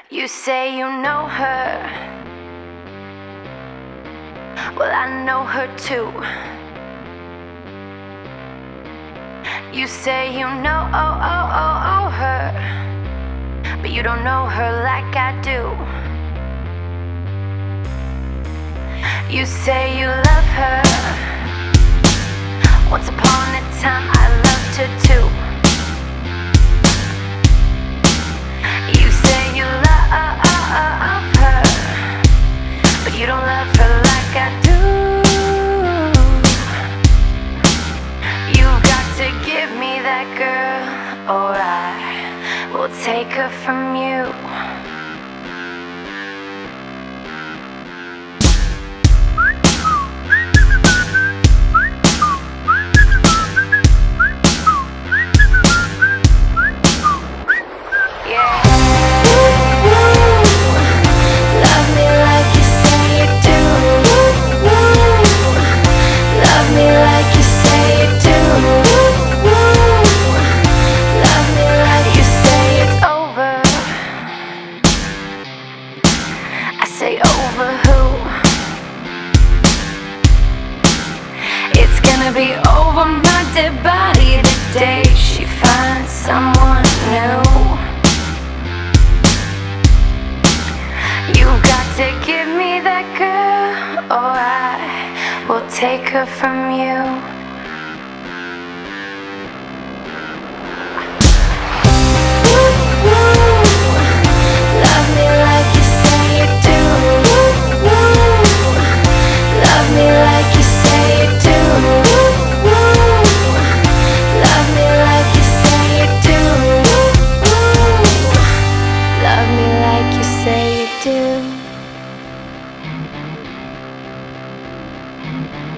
You say you know her. Well, I know her too. You say you know her, but you don't know her like I do. You say you love her. Once upon a time I loved her too. You say you love her, but you don't love her like I do. You've got to give me that girl, or I will take her from you. Say over who? It's gonna be over my dead body the day she finds someone new. You got to give me that girl, or I will take her from you. Say you do.